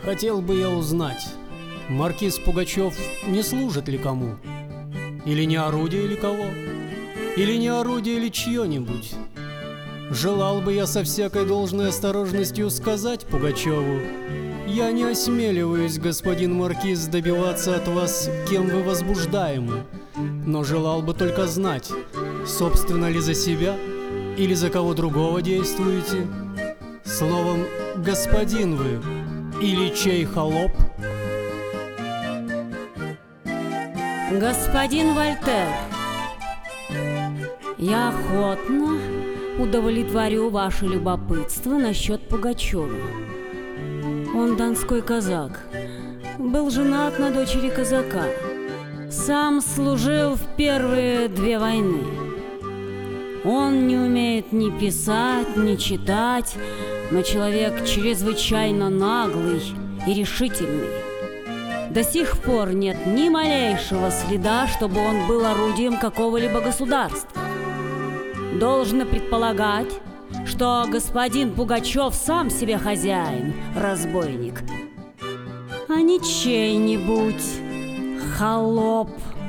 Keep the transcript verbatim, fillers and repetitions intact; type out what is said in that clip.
Хотел бы я узнать, маркиз Пугачев не служит ли кому? Или не орудие ли кого? Или не орудие ли чье-нибудь? Желал бы я со всякой должной осторожностью сказать Пугачеву: я не осмеливаюсь, господин маркиз, добиваться от вас, кем вы возбуждаемы, но желал бы только знать, собственно ли за себя или за кого другого действуете. Словом, господин вы или чей холоп? Господин Вольтер, я охотно удовлетворю ваше любопытство насчет Пугачева. Он донской казак, был женат на дочери казака, сам служил в первые две войны. Он не умеет ни писать, ни читать, но человек чрезвычайно наглый и решительный. До сих пор нет ни малейшего следа, чтобы он был орудием какого-либо государства. Должно предполагать, что господин Пугачев сам себе хозяин, разбойник, а не чей-нибудь холоп